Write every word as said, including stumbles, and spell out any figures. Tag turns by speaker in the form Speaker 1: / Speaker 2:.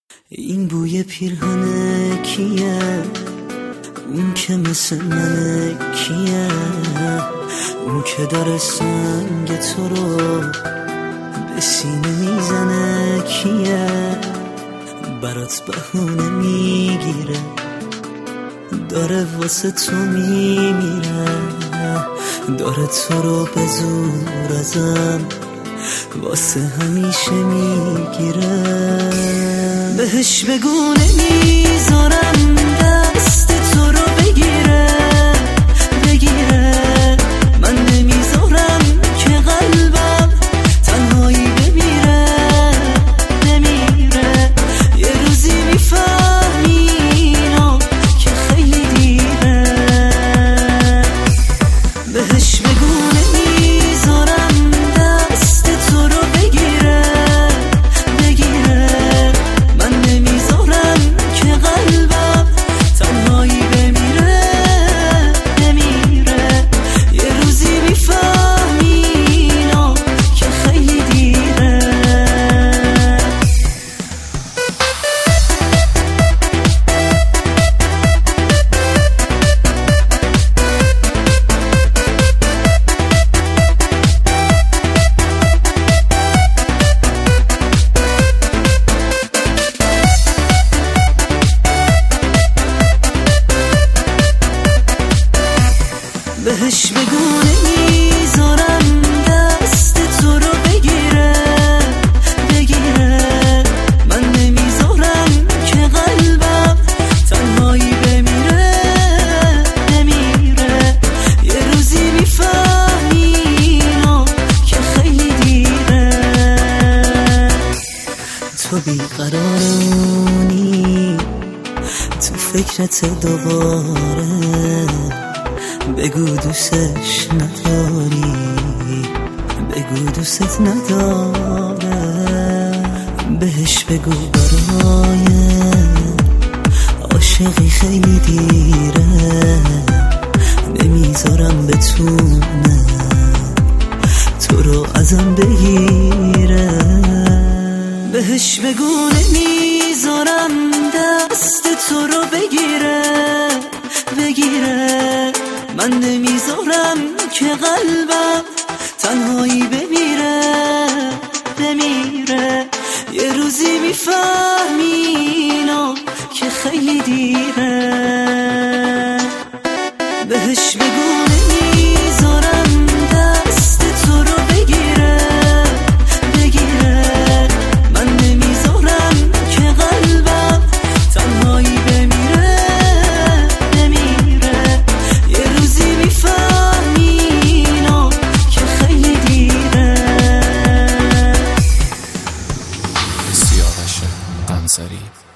Speaker 1: این بوی پیرهنه کیه؟ اون که مثل منه کیه؟ اون که داره سنگ تو رو به سینه میزنه کیه؟ برات بهونه میگیره، داره واسه تو میمیره، داره تو رو به زور ازم واسه همیشه میگیره. بهش بگو نمیذارم دست تو رو بگیره بگیره، من نمیذارم که قلبم تنهایی بمیره بمیره. یه روزی میفهمی اینو که خیلی دیره. بهش بگو نمیذارم دست تو رو بگیره بگیره، من نمیذارم که قلبم تنهایی بمیره بمیره. یه روزی میفهمی اینو که خیلی دیره. بهش بگو نمیذارم دست تو رو بگیره بگیره، من نمیذارم که قلبم تنهایی بمیره بمیره. یه روزی میفهمی اینو که خیلی دیره. تو بیقرارونی تو فکرت دوباره، بگو دوستش نداری، بگو دوست نداره. بهش بگو برای عاشقی خیلی دیره، نمیذارم بتونه تو رو ازم بگیره. بهش بگو نمیذارم دست تو رو بگیره بگیره، من نمیذارم که قلبم تنهایی بمیره بمیره. یه روزی میفهمی اینو که خیلی دیره. بهش بگو نمیذارم دست تو رو بگیره بگیره، من نمیذارم که قلبم تنهایی بمیره بمیره. یه روزی میفهمی اینو که خیلی دیره.
Speaker 2: سیاوش قمصری